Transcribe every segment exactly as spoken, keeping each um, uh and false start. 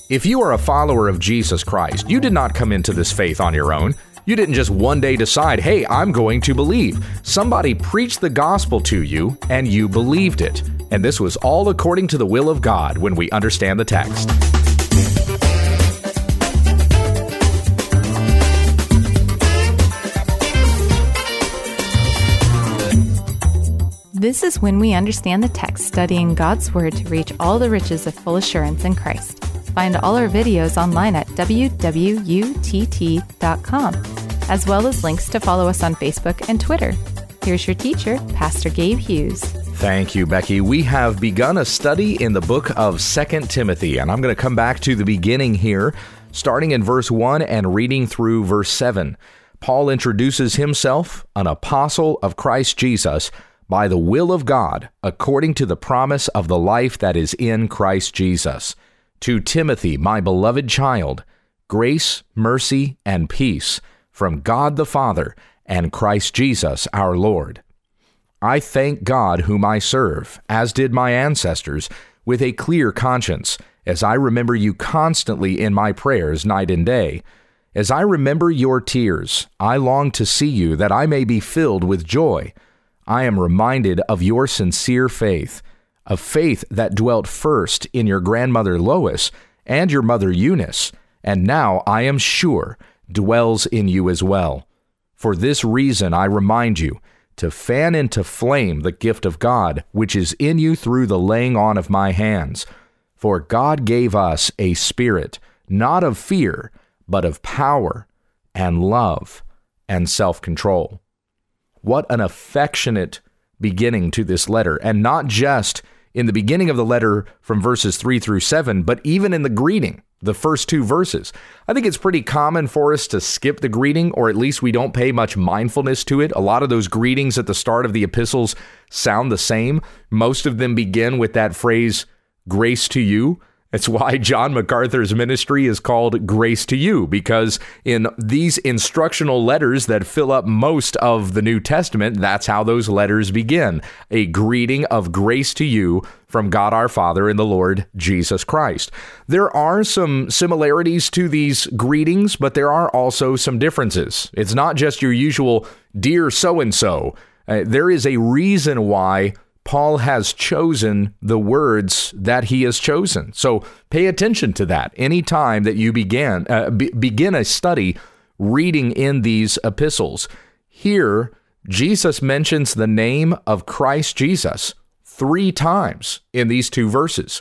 If you are a follower of Jesus Christ, you did not come into this faith on your own. You didn't just one day decide, hey, I'm going to believe. Somebody preached the gospel to you, and you believed it. And this was all according to the will of God when we understand the text. This is When We Understand the Text, studying God's Word to reach all the riches of full assurance in Christ. Find all our videos online at w w u t t dot com, as well as links to follow us on Facebook and Twitter. Here's your teacher, Pastor Gabe Hughes. Thank you, Becky. We have begun a study in the book of Second Timothy, and I'm going to come back to the beginning here, starting in verse one and reading through verse seven. Paul introduces himself, an apostle of Christ Jesus, by the will of God, according to the promise of the life that is in Christ Jesus. To Timothy, my beloved child, grace, mercy, and peace from God the Father and Christ Jesus our Lord. I thank God whom I serve, as did my ancestors, with a clear conscience, as I remember you constantly in my prayers night and day. As I remember your tears, I long to see you that I may be filled with joy. I am reminded of your sincere faith, a faith that dwelt first in your grandmother Lois and your mother Eunice, and now I am sure dwells in you as well. For this reason I remind you to fan into flame the gift of God, which is in you through the laying on of my hands. For God gave us a spirit, not of fear, but of power and love and self-control. What an affectionate beginning to this letter, and not just in the beginning of the letter from verses three through seven, but even in the greeting, the first two verses. I think it's pretty common for us to skip the greeting, or at least we don't pay much mindfulness to it. A lot of those greetings at the start of the epistles sound the same. Most of them begin with that phrase, grace to you. It's why John MacArthur's ministry is called Grace to You, because in these instructional letters that fill up most of the New Testament, that's how those letters begin. A greeting of grace to you from God our Father and the Lord Jesus Christ. There are some similarities to these greetings, but there are also some differences. It's not just your usual, dear so-and-so. Uh, there is a reason why Paul has chosen the words that he has chosen. So pay attention to that anytime that you begin, uh, be, begin a study reading in these epistles. Here, Jesus mentions the name of Christ Jesus three times in these two verses.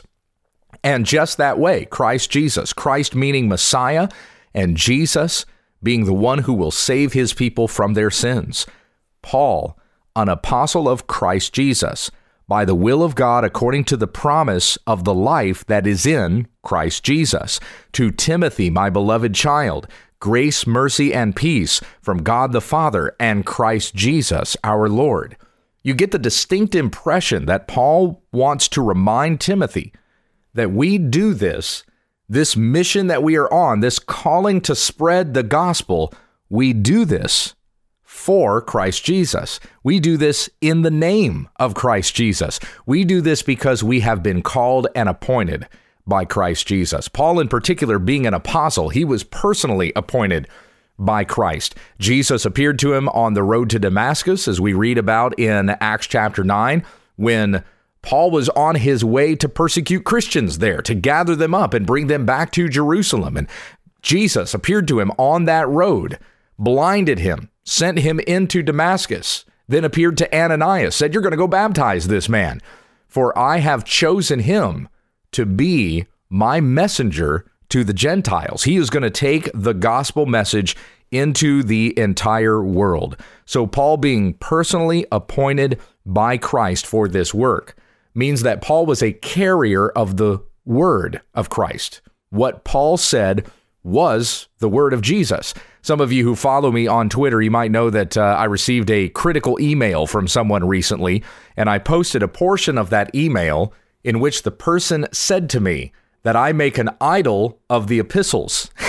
And just that way, Christ Jesus, Christ meaning Messiah, and Jesus being the one who will save his people from their sins. Paul, an apostle of Christ Jesus, by the will of God according to the promise of the life that is in Christ Jesus. To Timothy, my beloved child, grace, mercy, and peace from God the Father and Christ Jesus our Lord. You get the distinct impression that Paul wants to remind Timothy that we do this, this mission that we are on, this calling to spread the gospel, we do this for Christ Jesus. We do this in the name of Christ Jesus. We do this because we have been called and appointed by Christ Jesus. Paul, in particular, being an apostle, he was personally appointed by Christ. Jesus appeared to him on the road to Damascus, as we read about in Acts chapter nine, when Paul was on his way to persecute Christians there, to gather them up and bring them back to Jerusalem. And Jesus appeared to him on that road, blinded him, sent him into Damascus, then appeared to Ananias, said, you're going to go baptize this man, for I have chosen him to be my messenger to the Gentiles. He is going to take the gospel message into the entire world. So Paul being personally appointed by Christ for this work means that Paul was a carrier of the word of Christ. What Paul said was the word of Jesus. Some of you who follow me on Twitter, you might know that uh, I received a critical email from someone recently, and I posted a portion of that email in which the person said to me that I make an idol of the epistles.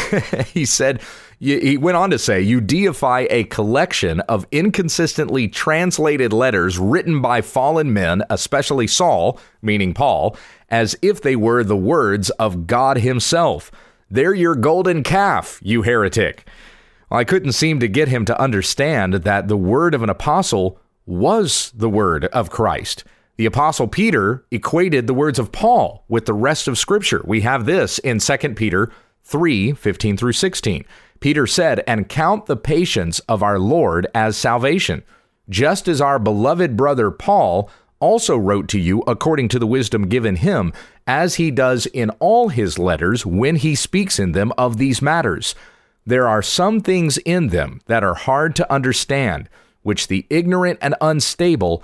he said, he went on to say, you deify a collection of inconsistently translated letters written by fallen men, especially Saul, meaning Paul, as if they were the words of God himself. They're your golden calf, you heretic. Well, I couldn't seem to get him to understand that the word of an apostle was the word of Christ. The apostle Peter equated the words of Paul with the rest of Scripture. We have this in Second Peter three, fifteen through sixteen. Peter said, and count the patience of our Lord as salvation, just as our beloved brother Paul also wrote to you according to the wisdom given him, as he does in all his letters when he speaks in them of these matters. There are some things in them that are hard to understand, which the ignorant and unstable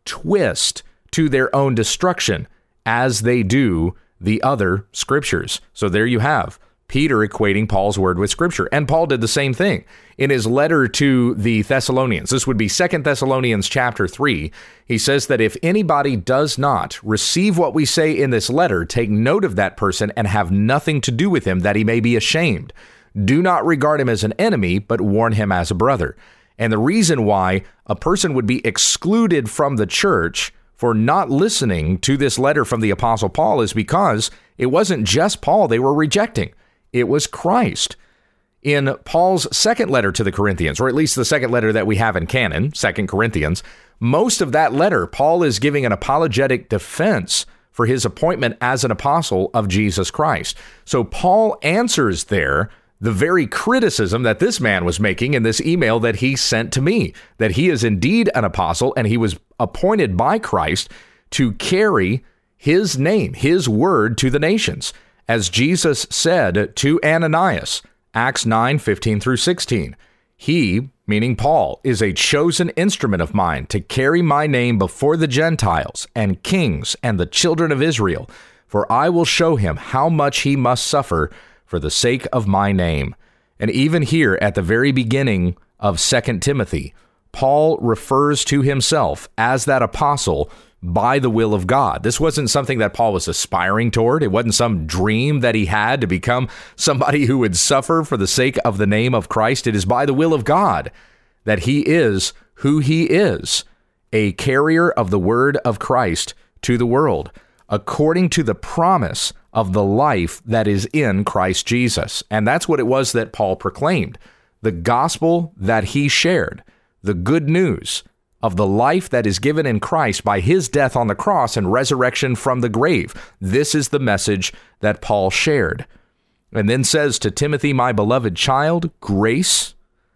twist to their own destruction, as they do the other scriptures. So there you have Peter equating Paul's word with Scripture. And Paul did the same thing in his letter to the Thessalonians. This would be Second Thessalonians chapter three. He says that if anybody does not receive what we say in this letter, take note of that person and have nothing to do with him, that he may be ashamed. Do not regard him as an enemy, but warn him as a brother. And the reason why a person would be excluded from the church for not listening to this letter from the Apostle Paul is because it wasn't just Paul they were rejecting. It was Christ. In Paul's second letter to the Corinthians, or at least the second letter that we have in canon, Second Corinthians, most of that letter, Paul is giving an apologetic defense for his appointment as an apostle of Jesus Christ. So Paul answers there the very criticism that this man was making in this email that he sent to me, that he is indeed an apostle and he was appointed by Christ to carry his name, his word to the nations. As Jesus said to Ananias, Acts nine, fifteen through sixteen, he, meaning Paul, is a chosen instrument of mine to carry my name before the Gentiles and kings and the children of Israel, for I will show him how much he must suffer for the sake of my name. And even here at the very beginning of Second Timothy, Paul refers to himself as that apostle by the will of God. This wasn't something that Paul was aspiring toward. It wasn't some dream that he had to become somebody who would suffer for the sake of the name of Christ. It is by the will of God that he is who he is, a carrier of the word of Christ to the world, according to the promise of the life that is in Christ Jesus. And that's what it was that Paul proclaimed, the gospel that he shared, the good news of the life that is given in Christ by his death on the cross and resurrection from the grave. This is the message that Paul shared. And then says to Timothy, my beloved child, grace,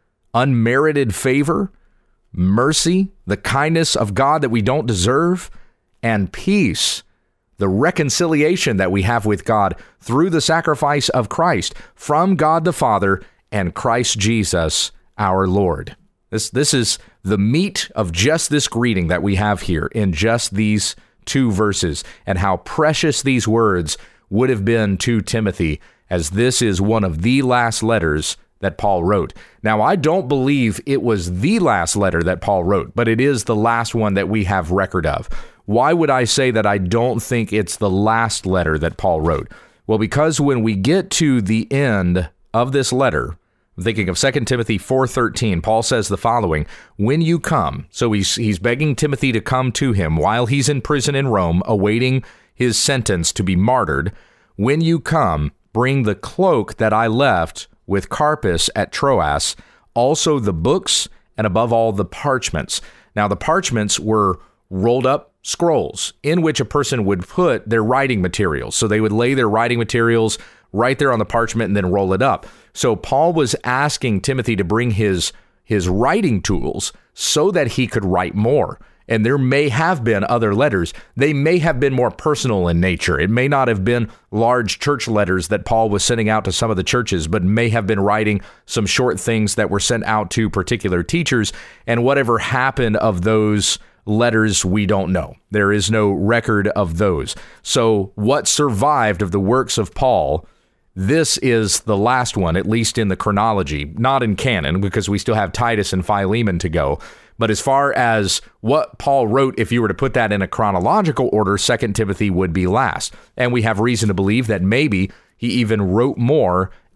unmerited favor, mercy, the kindness of God that we don't deserve, and peace, the reconciliation that we have with God through the sacrifice of Christ from God the Father and Christ Jesus our Lord. This, this is the meat of just this greeting that we have here in just these two verses, and how precious these words would have been to Timothy, as this is one of the last letters that Paul wrote. Now, I don't believe it was the last letter that Paul wrote, but it is the last one that we have record of. Why would I say that I don't think it's the last letter that Paul wrote? Well, because when we get to the end of this letter, I'm thinking of Second Timothy four thirteen, Paul says the following, when you come, so he's he's begging Timothy to come to him while he's in prison in Rome, awaiting his sentence to be martyred. When you come, bring the cloak that I left with Carpus at Troas, also the books, and above all the parchments. Now the parchments were rolled up scrolls in which a person would put their writing materials. So they would lay their writing materials right there on the parchment and then roll it up. So Paul was asking Timothy to bring his his writing tools so that he could write more. And there may have been other letters. They may have been more personal in nature. It may not have been large church letters that Paul was sending out to some of the churches, but may have been writing some short things that were sent out to particular teachers. And whatever happened of those letters, we don't know. There is no record of those. So what survived of the works of Paul, this is the last one, at least in the chronology, not in canon, because we still have Titus and Philemon to go. But as far as what Paul wrote, if you were to put that in a chronological order, Second Timothy would be last. And we have reason to believe that maybe he even wrote more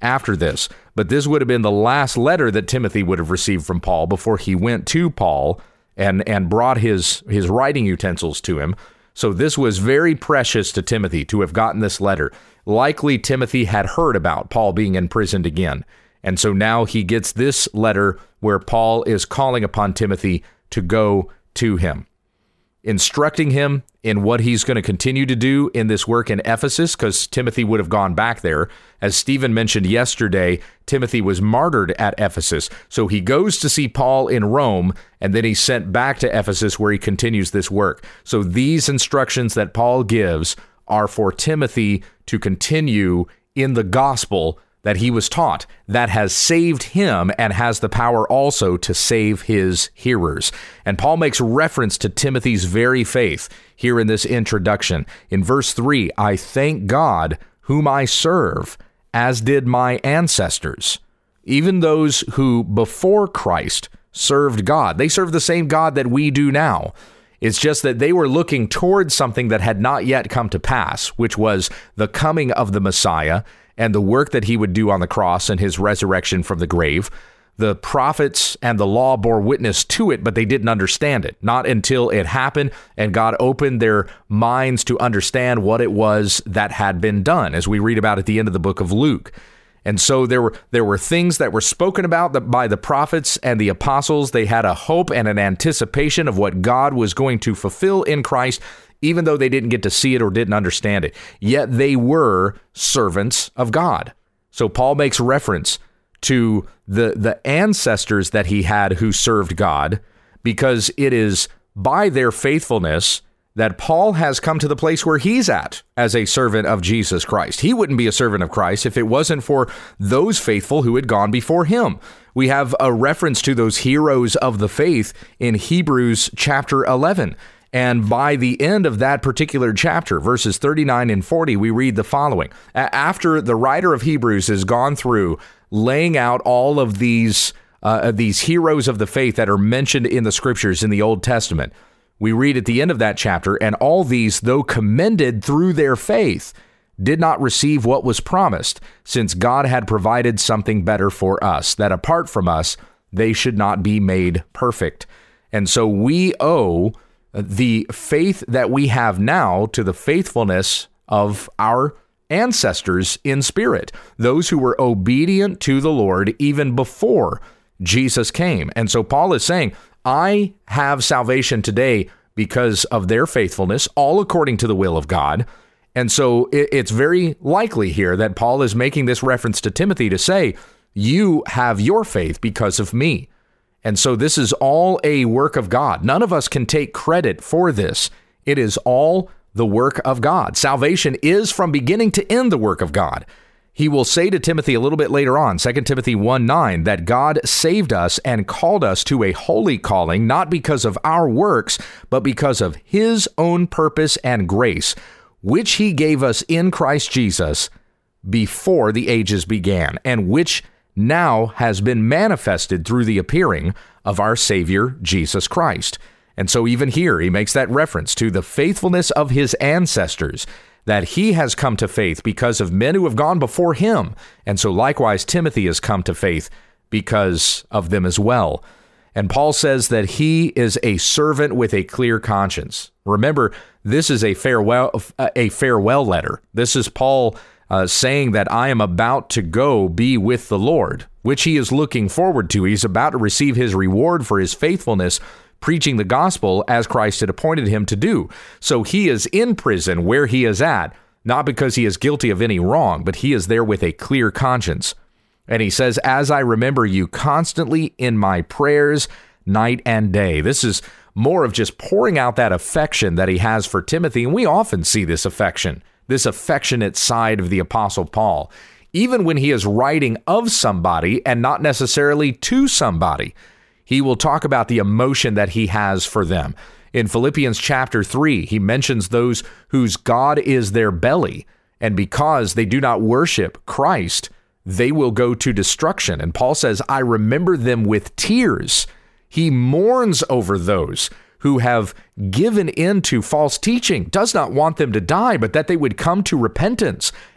after this. But this would have been the last letter that Timothy would have received from Paul before he went to Paul and, and brought his, his writing utensils to him. So this was very precious to Timothy to have gotten this letter. Likely Timothy had heard about Paul being imprisoned again. And so now he gets this letter where Paul is calling upon Timothy to go to him, instructing him in what he's going to continue to do in this work in Ephesus, because Timothy would have gone back there. As Stephen mentioned yesterday, Timothy was martyred at Ephesus. So he goes to see Paul in Rome, and then he's sent back to Ephesus where he continues this work. So these instructions that Paul gives are for Timothy to continue in the gospel that he was taught, that has saved him and has the power also to save his hearers. And Paul makes reference to Timothy's very faith here in this introduction. In verse three, I thank God whom I serve, as did my ancestors. Even those who before Christ served God, they served the same God that we do now. It's just that they were looking towards something that had not yet come to pass, which was the coming of the Messiah and the work that he would do on the cross and his resurrection from the grave. The prophets and the law bore witness to it, but they didn't understand it. Not until it happened and God opened their minds to understand what it was that had been done, as we read about at the end of the book of Luke. And so there were there were things that were spoken about by the prophets and the apostles. They had a hope and an anticipation of what God was going to fulfill in Christ, even though they didn't get to see it or didn't understand it. Yet they were servants of God. So Paul makes reference to the, the ancestors that he had who served God, because it is by their faithfulness that Paul has come to the place where he's at as a servant of Jesus Christ. He wouldn't be a servant of Christ if it wasn't for those faithful who had gone before him. We have a reference to those heroes of the faith in Hebrews chapter eleven. And by the end of that particular chapter, verses thirty-nine and forty, we read the following. After the writer of Hebrews has gone through laying out all of these, uh, these heroes of the faith that are mentioned in the scriptures in the Old Testament, we read at the end of that chapter, and all these, though commended through their faith, did not receive what was promised, since God had provided something better for us, that apart from us, they should not be made perfect. And so we owe the faith that we have now to the faithfulness of our ancestors in spirit, those who were obedient to the Lord even before Jesus came. And so Paul is saying, I have salvation today because of their faithfulness, all according to the will of God. And so it's very likely here that Paul is making this reference to Timothy to say, you have your faith because of me. And so this is all a work of God. None of us can take credit for this. It is all the work of God. Salvation is from beginning to end the work of God. He will say to Timothy a little bit later on, Second Timothy one nine, that God saved us and called us to a holy calling, not because of our works, but because of his own purpose and grace, which he gave us in Christ Jesus before the ages began, and which now has been manifested through the appearing of our Savior, Jesus Christ. And so even here, he makes that reference to the faithfulness of his ancestors, that he has come to faith because of men who have gone before him. And so likewise, Timothy has come to faith because of them as well. And Paul says that he is a servant with a clear conscience. Remember, this is a farewell, a farewell letter. This is Paul uh, saying that I am about to go be with the Lord, which he is looking forward to. He's about to receive his reward for his faithfulness, preaching the gospel as Christ had appointed him to do. So he is in prison where he is at, not because he is guilty of any wrong, but he is there with a clear conscience. And he says, as I remember you constantly in my prayers, night and day. This is more of just pouring out that affection that he has for Timothy. And we often see this affection, this affectionate side of the Apostle Paul, even when he is writing of somebody and not necessarily to somebody. He will talk about the emotion that he has for them. In Philippians chapter three, he mentions those whose God is their belly, and because they do not worship Christ, they will go to destruction. And Paul says, I remember them with tears. He mourns over those who have given in to false teaching, does not want them to die, but that they would come to repentance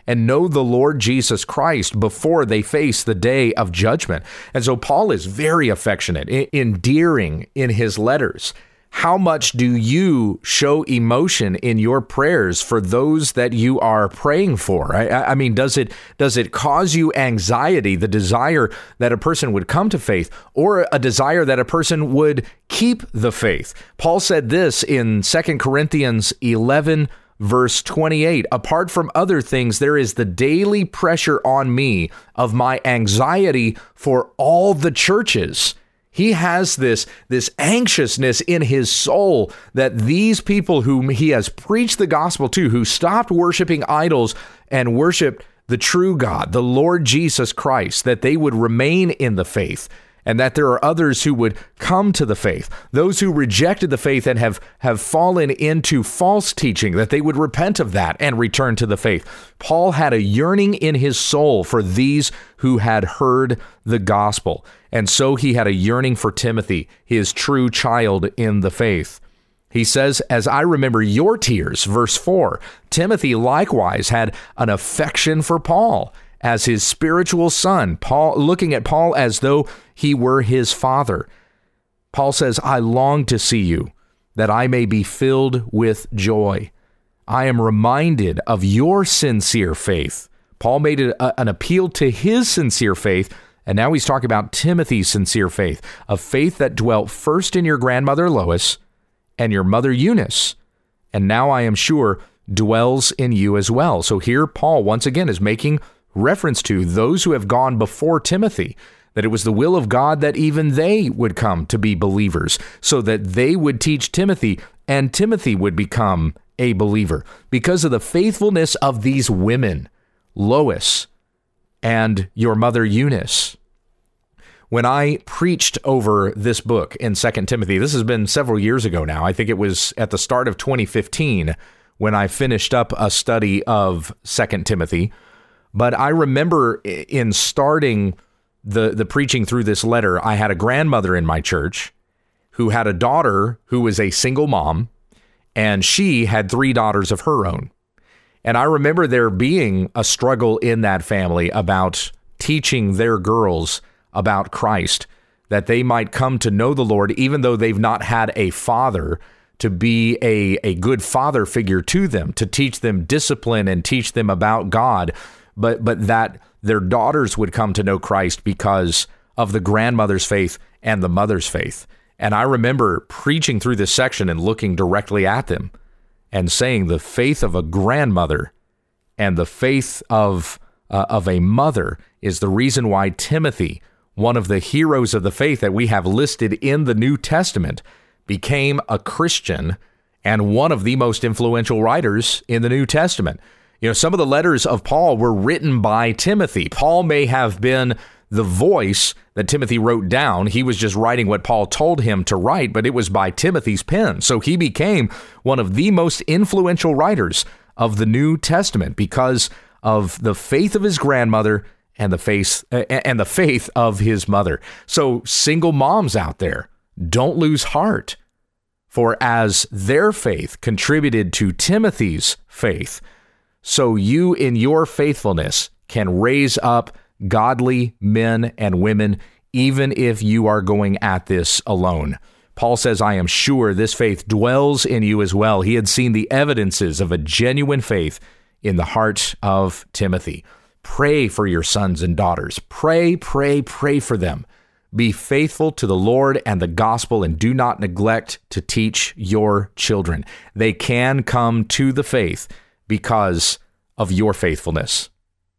and know the Lord Jesus Christ before they face the day of judgment. And so Paul is very affectionate, endearing in his letters. How much do you show emotion in your prayers for those that you are praying for? I, I mean, does it does it cause you anxiety, the desire that a person would come to faith, or a desire that a person would keep the faith? Paul said this in Second Corinthians eleven, verse twenty-eight. Apart from other things, there is the daily pressure on me of my anxiety for all the churches. He has this, this anxiousness in his soul that these people whom he has preached the gospel to, who stopped worshiping idols and worshiped the true God, the Lord Jesus Christ, that they would remain in the faith, and that there are others who would come to the faith. Those who rejected the faith and have, have fallen into false teaching, that they would repent of that and return to the faith. Paul had a yearning in his soul for these who had heard the gospel. And so he had a yearning for Timothy, his true child in the faith. He says, as I remember your tears, verse four, Timothy likewise had an affection for Paul as his spiritual son, Paul, looking at Paul as though he were his father. Paul says, I long to see you, that I may be filled with joy. I am reminded of your sincere faith. Paul made it a, an appeal to his sincere faith, and now he's talking about Timothy's sincere faith, a faith that dwelt first in your grandmother Lois and your mother Eunice, and now I am sure dwells in you as well. So here Paul once again is making reference to those who have gone before Timothy, that it was the will of God that even they would come to be believers, so that they would teach Timothy, and Timothy would become a believer because of the faithfulness of these women, Lois and your mother Eunice. When I preached over this book in Second Timothy, this has been several years ago now. I think it was at the start of twenty fifteen when I finished up a study of Second Timothy. But I remember in starting the, the preaching through this letter, I had a grandmother in my church who had a daughter who was a single mom, and she had three daughters of her own. And I remember there being a struggle in that family about teaching their girls about Christ, that they might come to know the Lord, even though they've not had a father to be a, a good father figure to them, to teach them discipline and teach them about God, but but that their daughters would come to know Christ because of the grandmother's faith and the mother's faith. And I remember preaching through this section and looking directly at them and saying the faith of a grandmother and the faith of uh, of a mother is the reason why Timothy, one of the heroes of the faith that we have listed in the New Testament, became a Christian and one of the most influential writers in the New Testament. You know, some of the letters of Paul were written by Timothy. Paul may have been the voice that Timothy wrote down. He was just writing what Paul told him to write, but it was by Timothy's pen. So he became one of the most influential writers of the New Testament because of the faith of his grandmother and the faith uh, and the faith of his mother. So single moms out there, don't lose heart, for as their faith contributed to Timothy's faith, so you in your faithfulness can raise up godly men and women, even if you are going at this alone. Paul says, I am sure this faith dwells in you as well. He had seen the evidences of a genuine faith in the heart of Timothy. Pray for your sons and daughters. Pray, pray, pray for them. Be faithful to the Lord and the gospel, and do not neglect to teach your children. They can come to the faith because of your faithfulness.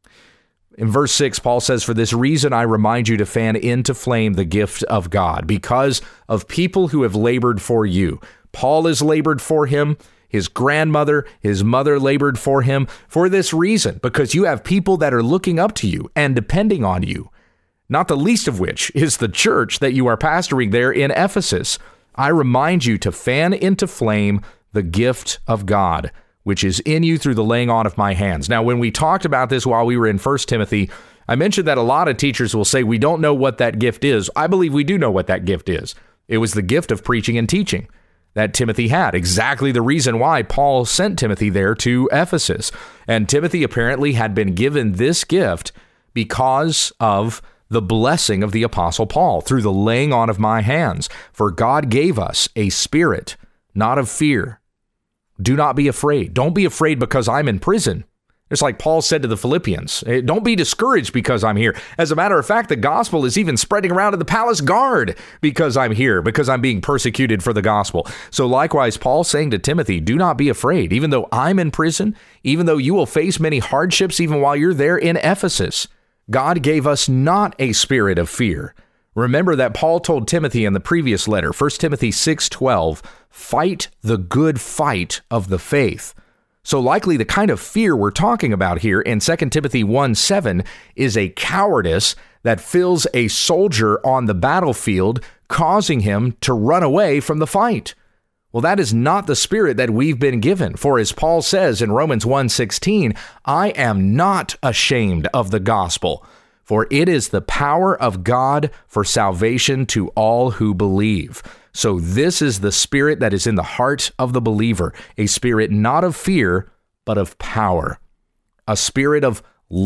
In verse six, Paul says, for this reason, I remind you to fan into flame the gift of God, because of people who have labored for you. Paul has labored for him. His grandmother, his mother labored for him for this reason, because you have people that are looking up to you and depending on you, not the least of which is the church that you are pastoring there in Ephesus. I remind you to fan into flame the gift of God, which is in you through the laying on of my hands. Now, when we talked about this while we were in First Timothy, I mentioned that a lot of teachers will say we don't know what that gift is. I believe we do know what that gift is. It was the gift of preaching and teaching. that Timothy had. Exactly the reason why Paul sent Timothy there to Ephesus. And Timothy apparently had been given this gift because of the blessing of the Apostle Paul through the laying on of my hands. For God gave us a spirit, not of fear. Do not be afraid. Don't be afraid because I'm in prison. It's like Paul said to the Philippians, don't be discouraged because I'm here. As a matter of fact, the gospel is even spreading around in the palace guard because I'm here, because I'm being persecuted for the gospel. So likewise, Paul's saying to Timothy, do not be afraid. Even though I'm in prison, even though you will face many hardships, even while you're there in Ephesus, God gave us not a spirit of fear. Remember that Paul told Timothy in the previous letter, First Timothy six twelve, fight the good fight of the faith. So likely the kind of fear we're talking about here in Second Timothy one seven is a cowardice that fills a soldier on the battlefield, causing him to run away from the fight. Well, that is not the spirit that we've been given. For as Paul says in Romans one sixteen, I am not ashamed of the gospel, for it is the power of God for salvation to all who believe. So this is the spirit that is in the heart of the believer, a spirit not of fear, but of power, a spirit of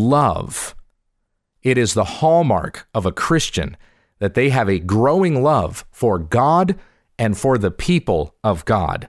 love. It is the hallmark of a Christian that they have a growing love for God and for the people of God.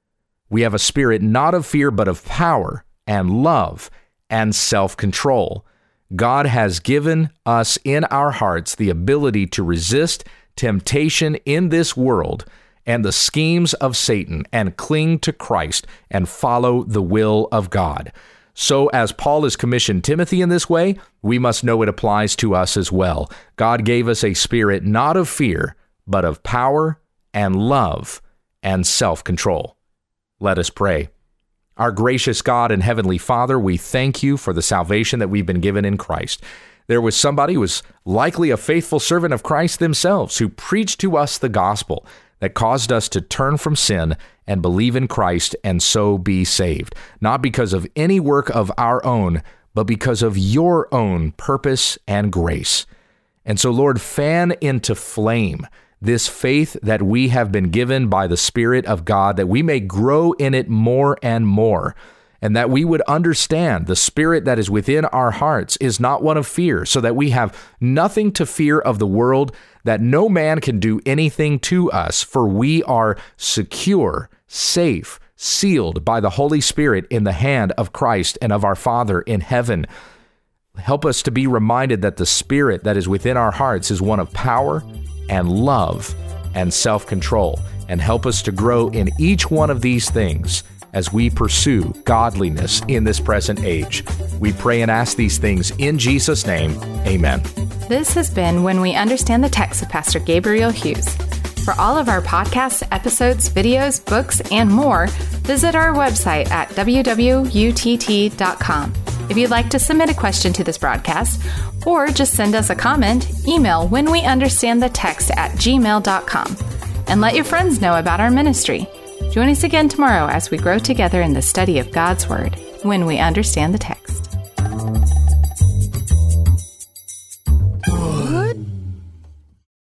We have a spirit not of fear, but of power and love and self-control. God has given us in our hearts the ability to resist temptation in this world and the schemes of Satan and cling to Christ and follow the will of God. So as Paul has commissioned Timothy in this way, we must know it applies to us as well. God gave us a spirit not of fear, but of power and love and self-control. Let us pray. Our gracious God and Heavenly Father, we thank you for the salvation that we've been given in Christ. There was somebody who was likely a faithful servant of Christ themselves who preached to us the gospel that caused us to turn from sin and believe in Christ and so be saved, not because of any work of our own, but because of your own purpose and grace. And so, Lord, fan into flame this faith that we have been given by the Spirit of God, that we may grow in it more and more, and that we would understand the spirit that is within our hearts is not one of fear, so that we have nothing to fear of the world, that no man can do anything to us, for we are secure, safe, sealed by the Holy Spirit in the hand of Christ and of our Father in heaven. Help us to be reminded that the spirit that is within our hearts is one of power and love and self-control, and help us to grow in each one of these things as we pursue godliness in this present age. We pray and ask these things in Jesus' name. Amen. This has been When We Understand the Text with Pastor Gabriel Hughes. For all of our podcasts, episodes, videos, books, and more, visit our website at w w w dot u t t dot com. If you'd like to submit a question to this broadcast, or just send us a comment, email whenweunderstandthetext at gmail dot com. And let your friends know about our ministry. Join us again tomorrow as we grow together in the study of God's Word, when we understand the text.